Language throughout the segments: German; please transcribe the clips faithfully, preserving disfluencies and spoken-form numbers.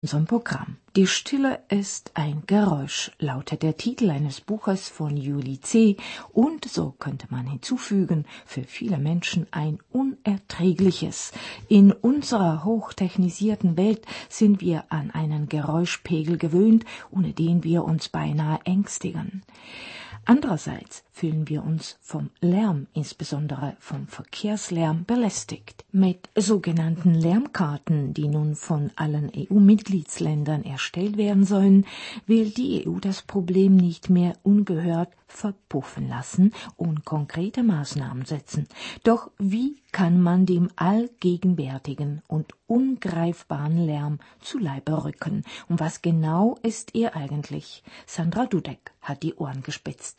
unserem Programm. Die Stille ist ein Geräusch, lautet der Titel eines Buches von Julie C. Und so könnte man hinzufügen, für viele Menschen ein unerträgliches. In unserer hochtechnisierten Welt sind wir an einen Geräuschpegel gewöhnt, ohne den wir uns beinahe ängstigen. Andererseits fühlen wir uns vom Lärm, insbesondere vom Verkehrslärm, belästigt. Mit sogenannten Lärmkarten, die nun von allen E U-Mitgliedsländern erstellt werden sollen, will die E U das Problem nicht mehr ungehört verpuffen lassen und konkrete Maßnahmen setzen. Doch wie kann man dem allgegenwärtigen und ungreifbaren Lärm zu Leibe rücken? Und was genau ist er eigentlich? Sandra Dudek hat die Ohren gespitzt.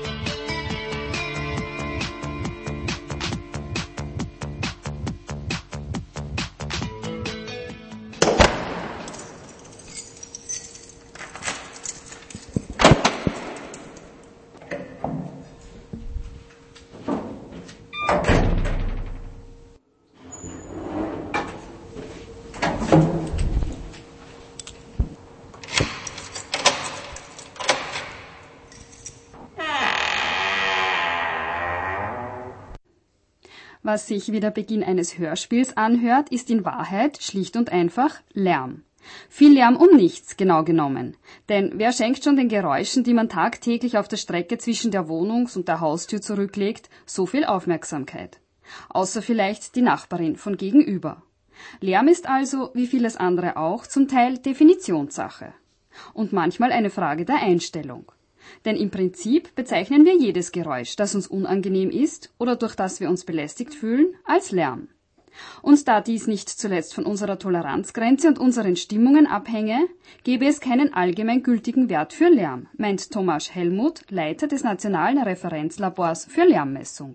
Was sich wie der Beginn eines Hörspiels anhört, ist in Wahrheit schlicht und einfach Lärm. Viel Lärm um nichts, genau genommen. Denn wer schenkt schon den Geräuschen, die man tagtäglich auf der Strecke zwischen der Wohnungs- und der Haustür zurücklegt, so viel Aufmerksamkeit? Außer vielleicht die Nachbarin von gegenüber. Lärm ist also, wie vieles andere auch, zum Teil Definitionssache. Und manchmal eine Frage der Einstellung. Denn im Prinzip bezeichnen wir jedes Geräusch, das uns unangenehm ist oder durch das wir uns belästigt fühlen, als Lärm. Und da dies nicht zuletzt von unserer Toleranzgrenze und unseren Stimmungen abhänge, gebe es keinen allgemeingültigen Wert für Lärm, meint Tomáš Helmut, Leiter des Nationalen Referenzlabors für Lärmmessung.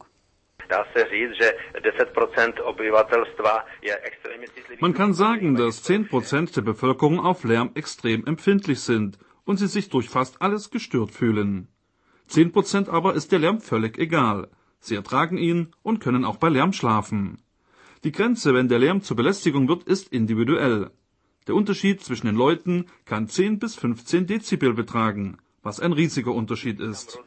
Man kann sagen, dass zehn Prozent der Bevölkerung auf Lärm extrem empfindlich sind und sie sich durch fast alles gestört fühlen. Zehn Prozent aber ist der Lärm völlig egal. Sie ertragen ihn und können auch bei Lärm schlafen. Die Grenze, wenn der Lärm zur Belästigung wird, ist individuell. Der Unterschied zwischen den Leuten kann zehn bis fünfzehn Dezibel betragen, was ein riesiger Unterschied ist.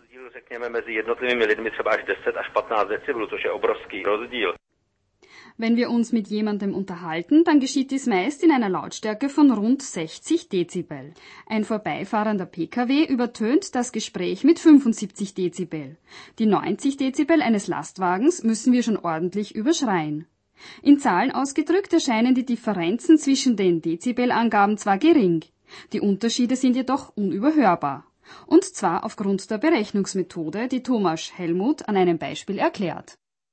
Wenn wir uns mit jemandem unterhalten, dann geschieht dies meist in einer Lautstärke von rund sechzig Dezibel. Ein vorbeifahrender P K W übertönt das Gespräch mit fünfundsiebzig Dezibel. Die neunzig Dezibel eines Lastwagens müssen wir schon ordentlich überschreien. In Zahlen ausgedrückt erscheinen die Differenzen zwischen den Dezibelangaben zwar gering, die Unterschiede sind jedoch unüberhörbar. Und zwar aufgrund der Berechnungsmethode, die Tomáš Helmut an einem Beispiel erklärt.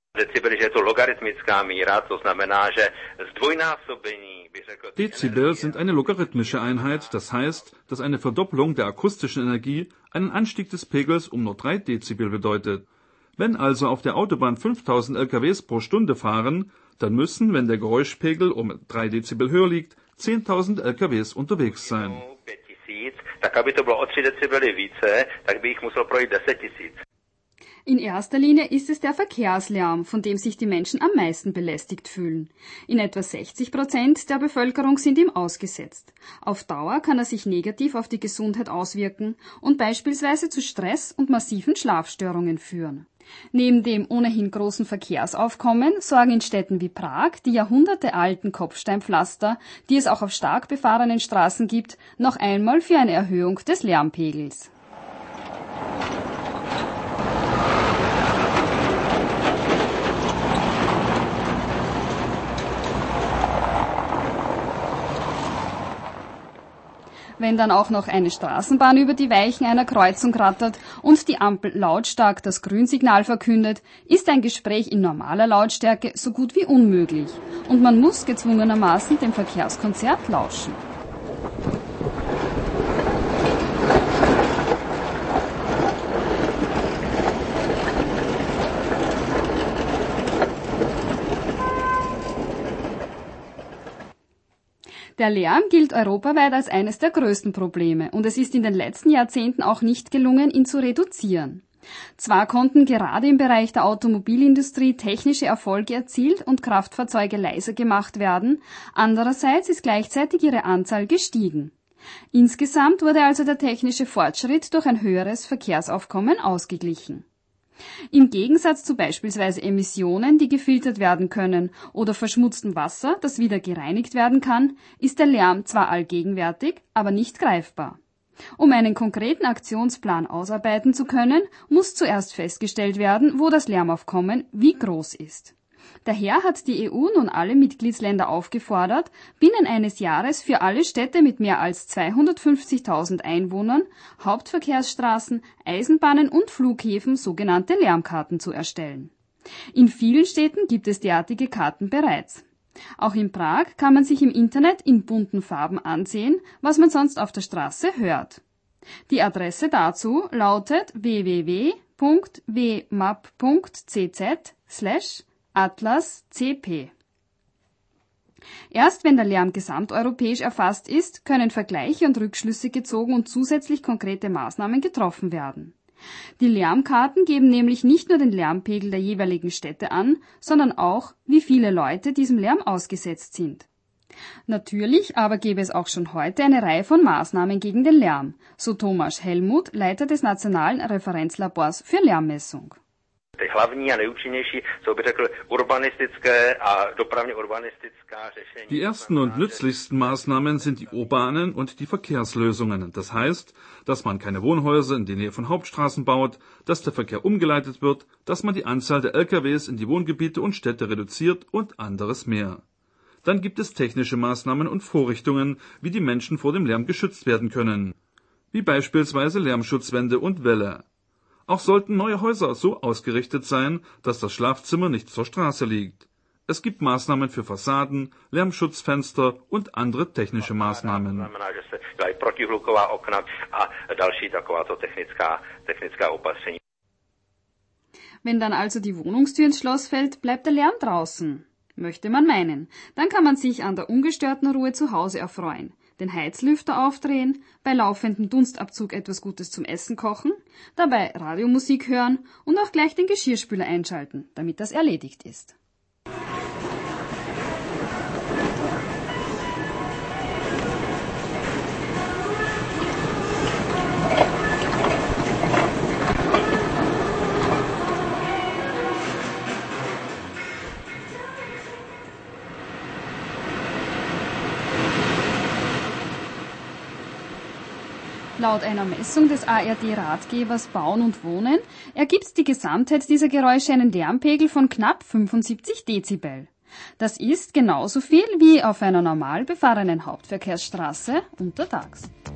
Dezibel sind eine logarithmische Einheit, das heißt, dass eine Verdoppelung der akustischen Energie einen Anstieg des Pegels um nur drei Dezibel bedeutet. Wenn also auf der Autobahn fünftausend L K Ws pro Stunde fahren, dann müssen, wenn der Geräuschpegel um drei Dezibel höher liegt, zehntausend L K Ws unterwegs sein. In erster Linie ist es der Verkehrslärm, von dem sich die Menschen am meisten belästigt fühlen. In etwa sechzig Prozent der Bevölkerung sind ihm ausgesetzt. Auf Dauer kann er sich negativ auf die Gesundheit auswirken und beispielsweise zu Stress und massiven Schlafstörungen führen. Neben dem ohnehin großen Verkehrsaufkommen sorgen in Städten wie Prag die jahrhundertealten Kopfsteinpflaster, die es auch auf stark befahrenen Straßen gibt, noch einmal für eine Erhöhung des Lärmpegels. Wenn dann auch noch eine Straßenbahn über die Weichen einer Kreuzung rattert und die Ampel lautstark das Grünsignal verkündet, ist ein Gespräch in normaler Lautstärke so gut wie unmöglich und man muss gezwungenermaßen dem Verkehrskonzert lauschen. Der Lärm gilt europaweit als eines der größten Probleme und es ist in den letzten Jahrzehnten auch nicht gelungen, ihn zu reduzieren. Zwar konnten gerade im Bereich der Automobilindustrie technische Erfolge erzielt und Kraftfahrzeuge leiser gemacht werden, andererseits ist gleichzeitig ihre Anzahl gestiegen. Insgesamt wurde also der technische Fortschritt durch ein höheres Verkehrsaufkommen ausgeglichen. Im Gegensatz zu beispielsweise Emissionen, die gefiltert werden können, oder verschmutztem Wasser, das wieder gereinigt werden kann, ist der Lärm zwar allgegenwärtig, aber nicht greifbar. Um einen konkreten Aktionsplan ausarbeiten zu können, muss zuerst festgestellt werden, wo das Lärmaufkommen wie groß ist. Daher hat die E U nun alle Mitgliedsländer aufgefordert, binnen eines Jahres für alle Städte mit mehr als zweihundertfünfzigtausend Einwohnern, Hauptverkehrsstraßen, Eisenbahnen und Flughäfen sogenannte Lärmkarten zu erstellen. In vielen Städten gibt es derartige Karten bereits. Auch in Prag kann man sich im Internet in bunten Farben ansehen, was man sonst auf der Straße hört. Die Adresse dazu lautet w w w punkt w m a p punkt c z slash atlas c p. Erst wenn der Lärm gesamteuropäisch erfasst ist, können Vergleiche und Rückschlüsse gezogen und zusätzlich konkrete Maßnahmen getroffen werden. Die Lärmkarten geben nämlich nicht nur den Lärmpegel der jeweiligen Städte an, sondern auch, wie viele Leute diesem Lärm ausgesetzt sind. Natürlich aber gäbe es auch schon heute eine Reihe von Maßnahmen gegen den Lärm, so Tomáš Helmut, Leiter des Nationalen Referenzlabors für Lärmmessung. Ty hlavní a nejúčinnější jsou, bych řekl, urbanistické a dopravně urbanistická řešení. Die ersten und nützlichsten Maßnahmen sind die urbanen und die Verkehrslösungen. Das heißt, dass man keine Wohnhäuser in die Nähe von Hauptstraßen baut, dass der Verkehr umgeleitet wird, dass man die Anzahl der L K Ws in die Wohngebiete und Städte reduziert und anderes mehr. Dann gibt es technische Maßnahmen und Vorrichtungen, wie die Menschen vor dem Lärm geschützt werden können, wie beispielsweise Lärmschutzwände und Wälle. Auch sollten neue Häuser so ausgerichtet sein, dass das Schlafzimmer nicht zur Straße liegt. Es gibt Maßnahmen für Fassaden, Lärmschutzfenster und andere technische Maßnahmen. Wenn dann also die Wohnungstür ins Schloss fällt, bleibt der Lärm draußen. Möchte man meinen. Dann kann man sich an der ungestörten Ruhe zu Hause erfreuen, den Heizlüfter aufdrehen, bei laufendem Dunstabzug etwas Gutes zum Essen kochen, dabei Radiomusik hören und auch gleich den Geschirrspüler einschalten, damit das erledigt ist. Laut einer Messung des A R D-Ratgebers Bauen und Wohnen ergibt die Gesamtheit dieser Geräusche einen Lärmpegel von knapp fünfundsiebzig Dezibel. Das ist genauso viel wie auf einer normal befahrenen Hauptverkehrsstraße untertags.